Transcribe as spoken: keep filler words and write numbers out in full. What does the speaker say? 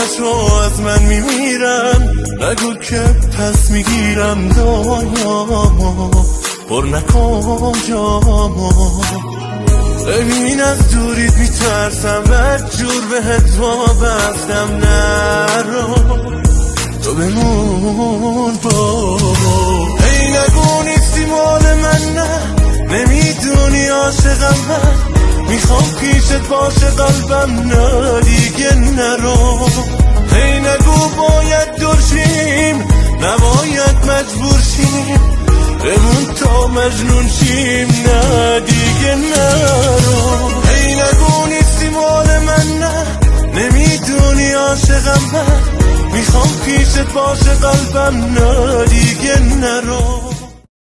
نشو از من میمیرم، نگو که پس میگیرم دایامو پر نکن جامو. ببین از دوریت میترسم بد جور بهت وابستم، نرو تو بمون بابا. ای نگو نیستی مال من، نه نمیدونی عاشقم من، میخوام پیشت باشه قلبم، نه دیگه نرو. ای نگو باید دور شیم، نباید مجبور شیم، بمون تا مجنون شیم، نه دیگه نرو. ای نگو نیستی مال من، نه نمیدونی عاشقم من، میخوام پیشت باشه قلبم، نه دیگه نرو.